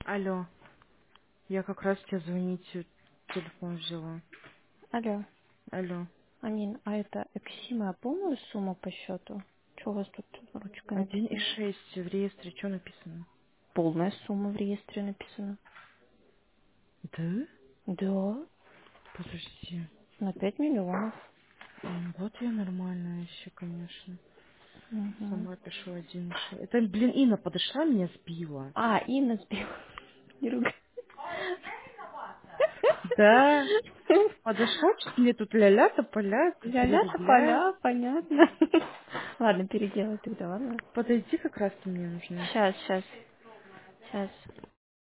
Алло, я как раз тебе звонить телефон взяла. Алло, Алло. Амин, а это Эксима полную сумму по счету? Что у вас тут ручкой Один и написано? шесть в реестре, что написано? Полная сумма в реестре написано. Да? Да, Подожди. на 5 миллионов. Вот я нормальная еще, конечно. Угу. Сама пишу 1,6. Это, блин, Инна подошла, меня сбила. А, Инна сбила. Не ругай. Да. Подошла, что мне тут ля-ля, тополя, 3 Ля-ля, рубля. тополя, понятно. Ладно, переделай тогда, ладно? Подойди, как раз ты мне нужна. Сейчас.